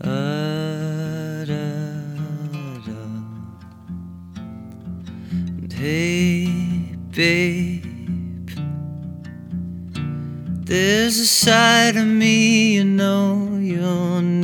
da, da. And hey, babe, there's a side of me you know you'll